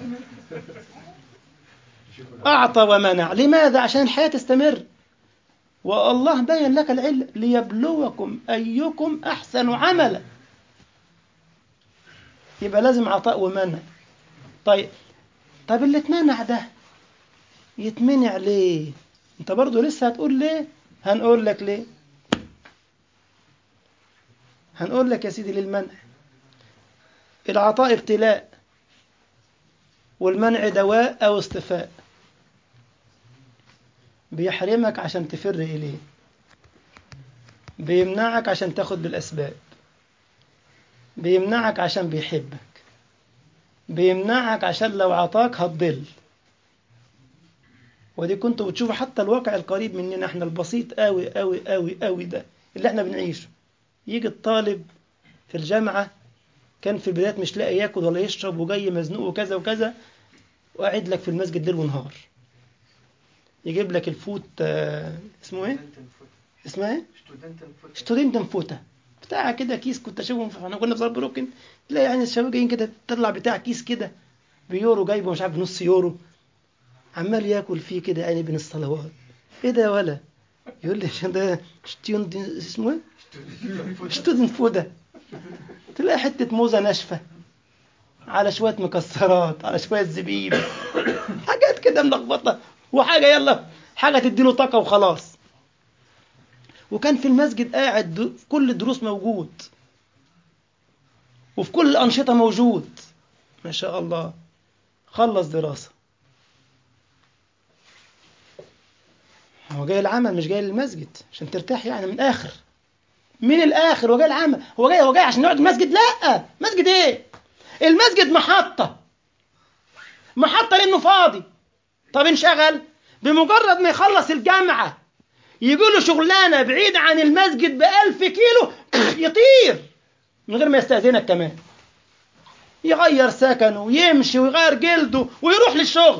أعطى ومنع، لماذا؟ عشان الحياة تستمر. والله بين لك العلة ليبلوكم أيكم أحسن عملا. يبقى لازم عطاء ومنع. طيب اللي اتمنع ده يتمنع ليه؟ انت برضو لسه هتقول ليه؟ هنقول لك ليه. هنقول لك يا سيدي للمنع. العطاء ابتلاء، والمنع دواء أو اصطفاء. بيحرمك عشان تفر إليه، بيمنعك عشان تاخد بالأسباب، بيمنعك عشان بيحبك، بيمنعك عشان لو عطاك هتضل. ودي كنت بتشوف حتى الواقع القريب مننا احنا البسيط قوي قوي قوي قوي ده اللي احنا بنعيشه. يجي الطالب في الجامعة كان في البداية مش لاقي ياكل ولا يشرب وجاي مزنوق وكذا وكذا، وقاعد لك في المسجد ليل ونهار، يجيب لك الفوت اسمه ايه؟ اسمها ايه؟ شتودنتن فوتا، بتاع كده كيس. كنت اشوفهم احنا كنا في زربروكن، تلاقي يعني الشباب جايين كده تطلع بتاع كيس كده بيورو، جايبه مش عارف بنص يورو، عمال ياكل فيه كده يعني بين الصلوات. ايه ده يا ولا؟ يقول لي عشان ده اسمه ايه؟ شتودنت فودا. تلاقي حتة موزة ناشفة على شوية مكسرات على شوية زبيب، حاجات كده ملخبطة، وحاجة يلا حاجة تديله طاقة وخلاص. وكان في المسجد قاعد في كل الدروس موجود، وفي كل الأنشطة موجود، ما شاء الله. خلص دراسة، هو جاي العمل مش جاي للمسجد عشان ترتاح يعني من الآخر هو جاي العمل، هو جاي عشان يقعد المسجد. لا، مسجد ايه؟ المسجد محطة لأنه فاضي. طب انشغل، بمجرد ما يخلص الجامعة يقول له شغلانة بعيد عن المسجد ب1000 كيلو يطير من غير ما يستأذنك كمان، يغير سكنه ويمشي ويغير جلده ويروح للشغل.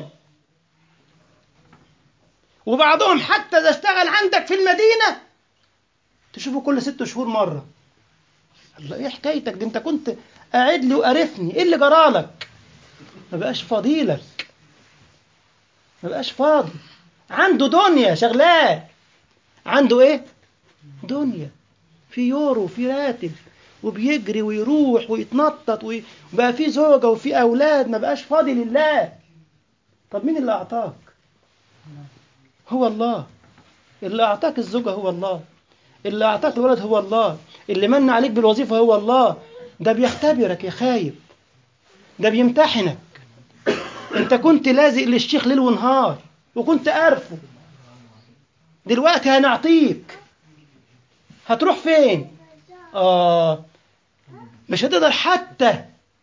وبعضهم حتى إذا اشتغل عندك في المدينة تشوفه كل 6 شهور مرة. الله، ايه حكايتك دي؟ انت كنت قاعد لي وقرفني، ايه اللي جرالك؟ ما بقاش فاضيلك، ما بقاش فاضي. عنده دنيا شغلاه، عنده ايه؟ دنيا، في يورو وفي راتب، وبيجري ويروح ويتنطط وبقى في زوجة وفي أولاد، ما بقاش فاضي لله. طب مين اللي أعطاك؟ هو الله. اللي أعطاك الزوجة هو الله، اللي أعطاك الولد هو الله، اللي من عليك بالوظيفة هو الله. ده بيختبرك يا خايب، ده بيمتحنك. انت كنت لازق للشيخ ليل ونهار وكنت قارفه، دلوقتي هنعطيك، هتروح فين؟ مش هتقدر حتى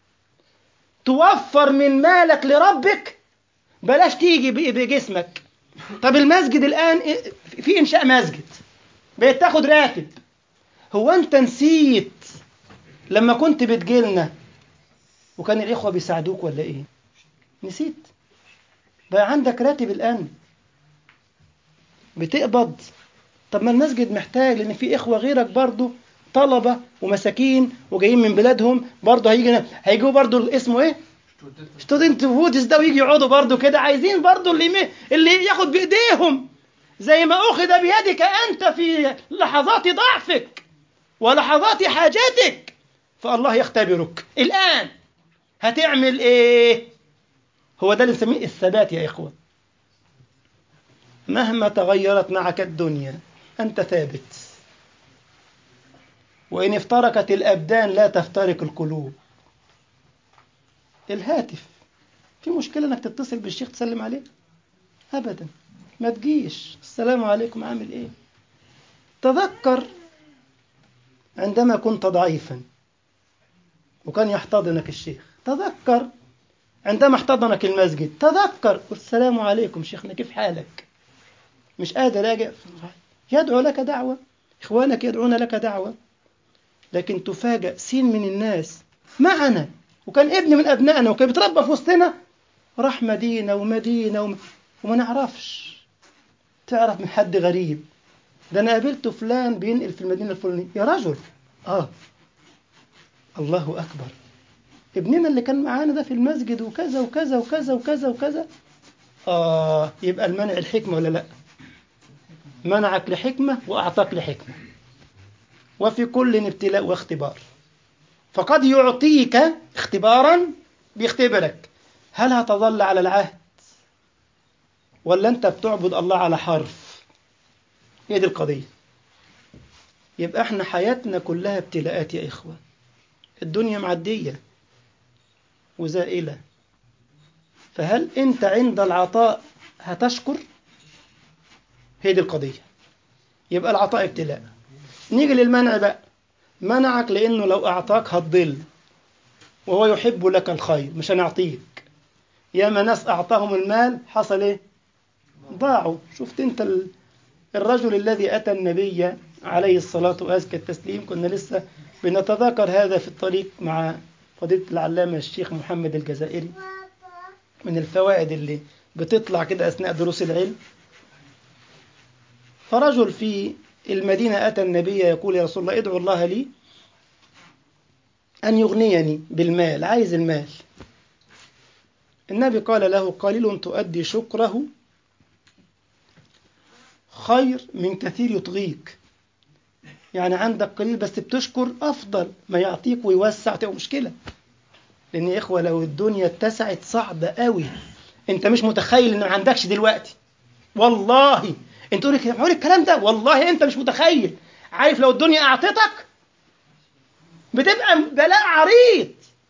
توفر من مالك لربك، بلاش تيجي بجسمك. طب المسجد الآن في إنشاء مسجد، بقيت تاخد راتب. هو أنت نسيت لما كنت بتجيلنا وكان الإخوة بيساعدوك ولا إيه؟ نسيت؟ بقى عندك راتب الآن بتقبض. طب ما المسجد محتاج، لأن في إخوة غيرك برضو طلبة ومساكين وجايين من بلادهم برضو، هيجوا برضو اسمه إيه؟ ستودنت فودس ده، ويجي يقعدوا برضو كده، عايزين برضو اللي ياخد بإيديهم زي ما أخذ بيدك أنت في لحظات ضعفك ولحظات حاجتك، فالله يختبرك الآن هتعمل إيه؟ هو ده اللي نسميه الثبات يا إخوة. مهما تغيرت معك الدنيا أنت ثابت، وإن افترقت الأبدان لا تفترق القلوب. الهاتف، في مشكلة إنك تتصل بالشيخ تسلم عليه؟ أبدا، ما تجيش السلام عليكم عامل إيه. تذكر عندما كنت ضعيفا وكان يحتضنك الشيخ، تذكر عندما احتضنك المسجد، تذكر السلام عليكم شيخنا كيف حالك، مش قادر أجي، يدعو لك دعوة، إخوانك يدعون لك دعوة. لكن تفاجأ سين من الناس معنا وكان ابن من أبنائنا وكان بيتربى في وسطنا، راح مدينة وما نعرفش. تعرف من حد غريب، ده أنا قابلته فلان بينقل في المدينة الفلانية، يا رجل الله أكبر، ابننا اللي كان معانا ده في المسجد وكذا وكذا وكذا وكذا وكذا. يبقى المنع الحكمة ولا لا؟ منعك لحكمة وأعطاك لحكمة، وفي كل ابتلاء واختبار. فقد يعطيك اختبارا، بيختبرك هل هتظل على العهد ولا أنت بتعبد الله على حرف. هي دي القضية. يبقى احنا حياتنا كلها ابتلاءات يا إخوة. الدنيا معدية وزائلة، فهل أنت عند العطاء هتشكر؟ هي دي القضية. يبقى العطاء ابتلاء. نيجي للمنع بقى، منعك لأنه لو أعطاك هتضل، وهو يحب لك الخير مش هنعطيك. ياما ناس أعطاهم المال حصل إيه؟ ضاعوا. شفت أنت الرجل الذي أتى النبي عليه الصلاة وأزكى التسليم. كنا لسه بنتذاكر هذا في الطريق مع فضيلة العلامة الشيخ محمد الجزائري من الفوائد اللي بتطلع كده أثناء دروس العلم. فرجل في المدينة أتى النبي يقول: يا رسول الله ادعو الله لي أن يغنيني بالمال، عايز المال. النبي قال له: قليل تؤدي شكره خير من كثير يطغيك. يعني عندك قليل بس بتشكر أفضل ما يعطيك ويوسع، تبقى مشكلة. لأن يا إخوة لو الدنيا اتسعت صعبة قوي. أنت مش متخيل إن ما عندكش دلوقتي، والله. أنت تقول لك معقول الكلام ده؟ والله أنت مش متخيل. عارف لو الدنيا أعطتك بتبقى بلاء عريض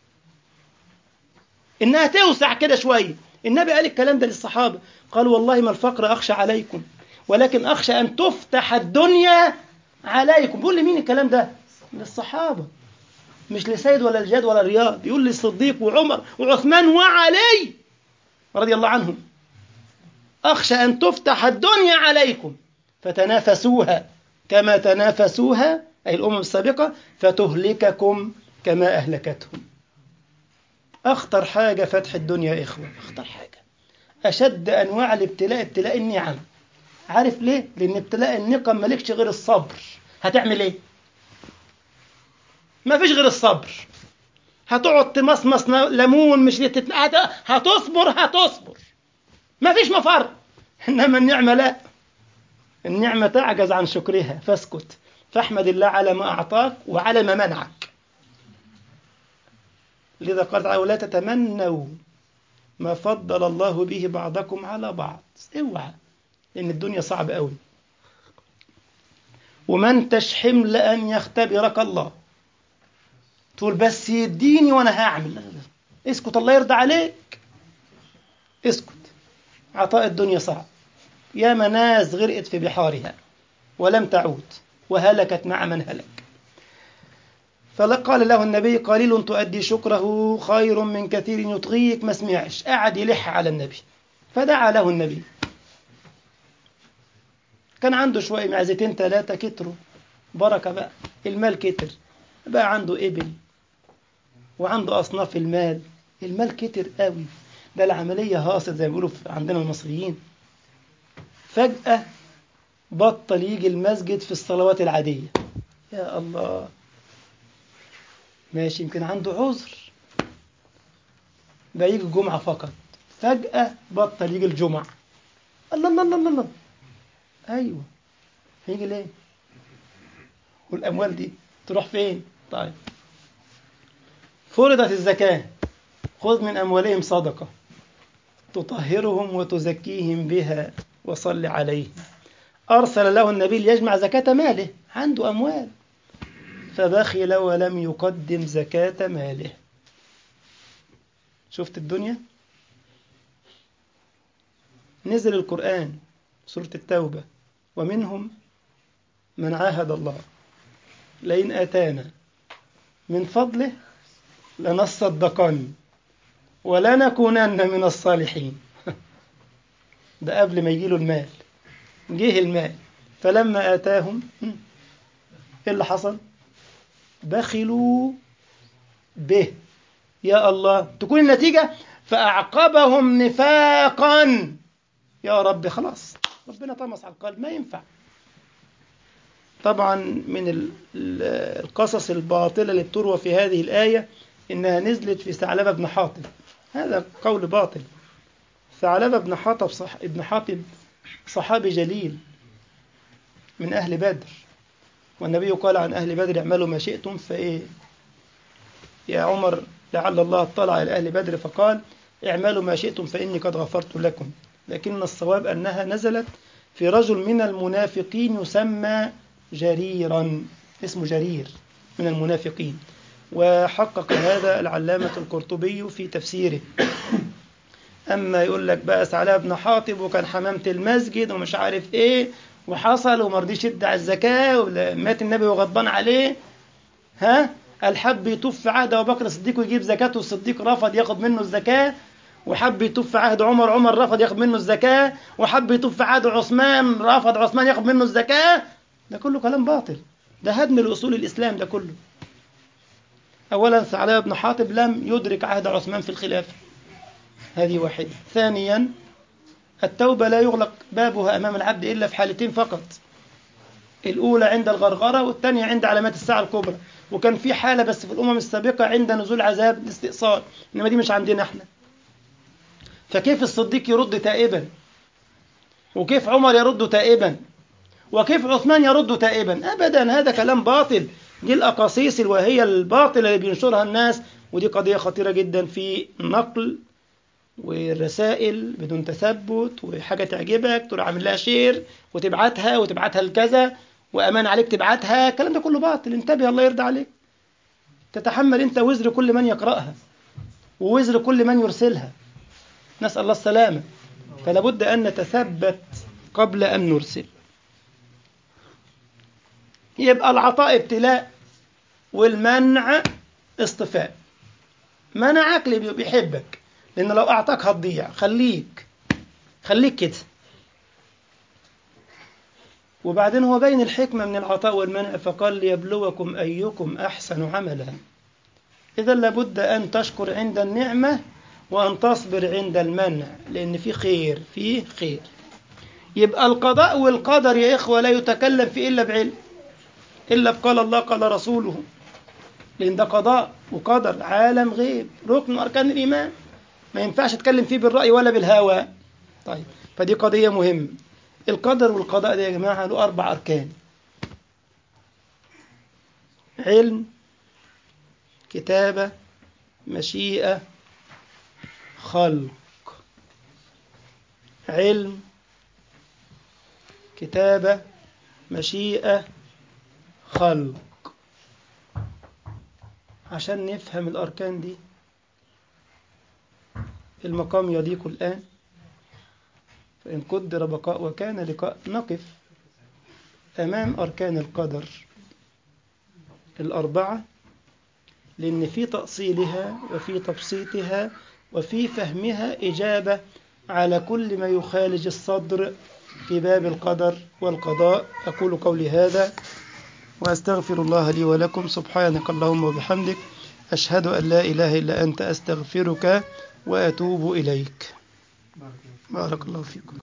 إنها توسع كده شوية. النبي قال الكلام ده للصحابة، قال: والله ما الفقر أخشى عليكم، ولكن أخشى أن تفتح الدنيا عليكم. بيقول لمين الكلام ده؟ للصحابة، مش لسيد ولا الجاد ولا رياض. يقول للصديق وعمر وعثمان وعلي رضي الله عنهم: أخشى أن تفتح الدنيا عليكم فتنافسوها كما تنافسوها، أي الأمم السابقة، فتهلككم كما أهلكتهم. أخطر حاجة فتح الدنيا يا إخوة، أخطر حاجة. أشد أنواع الابتلاء ابتلاء النعم. عارف ليه؟ لأن ابتلاء النقم مالكش غير الصبر. هتعمل إيه؟ ما فيش غير الصبر. هتقعد تمصمص ليمون، مش هتصبر. ما فيش مفر. إنما النعمة لا، النعمة تعجز عن شكرها، فاسكت، فاحمد الله على ما أعطاك وعلى ما منعك. لذا قال تعالى: ولا تتمنوا ما فضل الله به بعضكم على بعض. اوعى، لأن الدنيا صعبة قوي. ومن تشحم لأن يختبرك الله. تقول بس يديني وأنا هعمل. لا لا لا. اسكت، الله يرضى عليك. اسكت. عطاء الدنيا صعب. يا ناس غرقت في بحارها ولم تعود وهلكت مع من هلك. فقال له النبي: قليل تؤدي شكره خير من كثير يطغيك. ما سمعش، قعد يلح على النبي. فدعا له النبي. كان عنده شوية معزتين 3 كتروا، بركة بقى، المال كتر بقى، عنده إبل وعنده أصناف المال. المال كتر قوي، ده العملية هاصل زي ما بيقولوا عندنا المصريين. فجأة بطل يجي المسجد في الصلوات العادية. يا الله، ماشي، يمكن عنده عذر، بقى يجي الجمعة فقط. فجأة بطل يجي الجمعة. الله الله الله الله. أيوة، هيجي ليه؟ والأموال دي تروح فين؟ طيب، فرضت الزكاة: خذ من أموالهم صدقة تطهرهم وتزكيهم بها وصل عليهم. أرسل له النبي ليجمع زكاة ماله، عنده أموال، فبخل ولم يقدم زكاة ماله. شفت الدنيا؟ نزل القرآن سورة التوبة: ومنهم من عاهد الله لئن آتانا من فضله لنصدقن ولنكونن من الصالحين. ده قبل ما يجيله المال. جه المال، فلما آتاهم إيه اللي حصل؟ بخلوا به. يا الله، تكون النتيجة فأعقبهم نفاقا. يا رب، خلاص، ربنا طمس على القلب، ما ينفع. طبعا من القصص الباطلة اللي بتروى في هذه الآية إنها نزلت في ثعلبة بن حاطب. هذا قول باطل. ثعلبة بن حاطب صحابي جليل من أهل بدر، والنبي قال عن أهل بدر: اعملوا ما شئتم. فإيه يا عمر، لعل الله اطلع على أهل بدر فقال: اعملوا ما شئتم فإني قد غفرت لكم. لكن الصواب أنها نزلت في رجل من المنافقين يسمى جريرا، اسمه جرير من المنافقين. وحقق هذا العلامة القرطبي في تفسيره. أما يقول لك بقى ثعلبة بن حاطب وكان حمامة المسجد ومش عارف إيه وحصل ومرضيش يدعي الزكاة ومات النبي وغضبان عليه، الحب يطوف في عهد أبو بكر الصديق ويجيب زكاته، الصديق رفض ياخد منه الزكاة، وحب يطوف في عهد عمر رفض ياخد منه الزكاة، وحب يطوف في عهد عثمان رفض عثمان ياخد منه الزكاة. ده كله كلام باطل، ده هدم الأصول الإسلام ده كله. أولا ثعلبة بن حاطب لم يدرك عهد عثمان في الخلافة، هذه واحدة. ثانيا التوبة لا يغلق بابها أمام العبد إلا في حالتين فقط، الأولى عند الغرغرة والثانية عند علامات الساعة الكبرى. وكان في حالة بس في الأمم السابقة عند نزول عذاب الاستئصال، إنما دي مش عندنا احنا. فكيف الصديق يرد تائبا، وكيف عمر يرد تائبا، وكيف عثمان يرد تائبا؟ أبدا، هذا كلام باطل. دي الأقاصيص الواهية الباطلة اللي بينشرها الناس، ودي قضية خطيرة جدا في نقل والرسائل بدون تثبت، وحاجة تعجبك تروح عامل لها شير وتبعتها لكذا، وأمان عليك تبعتها. الكلام ده كله باطل، انتبه الله يرضى عليك. تتحمل أنت وزر كل من يقرأها ووزر كل من يرسلها، نسأل الله السلامة. فلا بد أن نتثبت قبل أن نرسل. يبقى العطاء ابتلاء والمنع اصطفاء. منعك اللي بيحبك، لأن لو أعطاك هتضيع. خليك كده. وبعدين هو بين الحكمة من العطاء والمنع، فقال ليبلوكم أيكم أحسن عملا. إذا لابد أن تشكر عند النعمة وأن تصبر عند المنع، لأن فيه خير. يبقى القضاء والقدر يا إخوة لا يتكلم فيه إلا بعلم، إلا بقال الله قال رسوله، لأن ده قضاء وقدر، عالم غيب، ركن من أركان الإيمان، ما ينفعش تتكلم فيه بالرأي ولا بالهوى. طيب، فدي قضية مهمة. القدر والقضاء ده يا جماعة له 4 أركان: علم، كتابة، مشيئة، خلق. علم، كتابة، مشيئة، خلق. عشان نفهم الأركان دي، المقام يضيق الآن، فإن قدر بقاء وكان لقاء نقف أمام أركان القدر 4، لأن في تأصيلها وفي تبسيطها وفي فهمها إجابة على كل ما يخالج الصدر في باب القدر والقضاء. أقول قولي هذا وأستغفر الله لي ولكم. سبحانك اللهم وبحمدك، أشهد أن لا إله إلا أنت، أستغفرك وأتوب إليك. بارك الله فيكم.